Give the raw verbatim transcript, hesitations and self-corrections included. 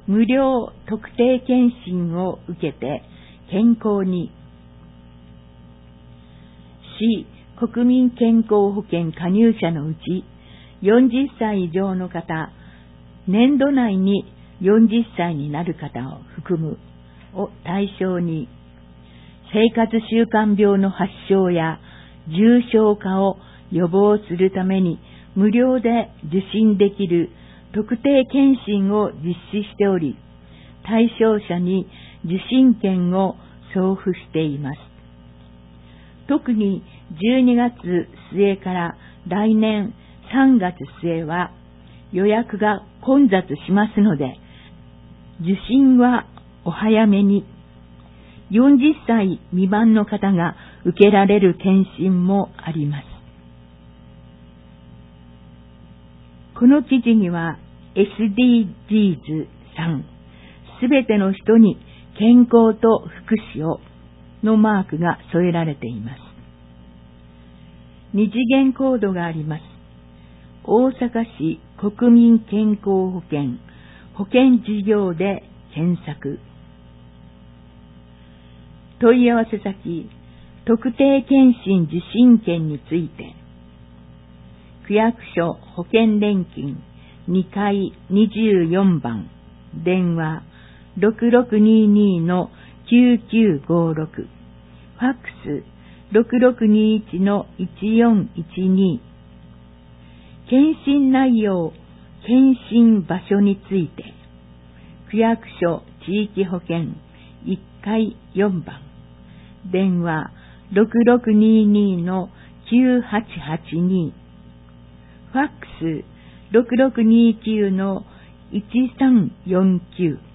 無料特定健診を受けて健康に。市国民健康保険加入者のうちよんじゅっさい以上の方、年度内によんじゅっさいになる方を含むを対象に、生活習慣病の発症や重症化を予防するために無料で受診できる特定健診を実施しており、対象者に受診券を送付しています。特にじゅうにがつ末から来年さんがつ末は予約が混雑しますので、受診はお早めに。よんじゅっさい未満の方が受けられる検診もあります。この記事には エスディージーズさん、すべての人に健康と福祉をのマークが添えられています。二次元コードがあります。大阪市国民健康保険保険事業で検索。問い合わせ先、特定健診受診券について、区役所保険連勤にかいにじゅうよんばん、電話 ろくろくにーにーのきゅうきゅうごろく、ファックス ろくろくにいちのいちよんいちに。検診内容、検診場所について、区役所地域保険いっかいよんばん、電話 ろくろくにーにーのきゅうはちはちに。ファックス ろくろくにーきゅうのいちさんよんきゅう。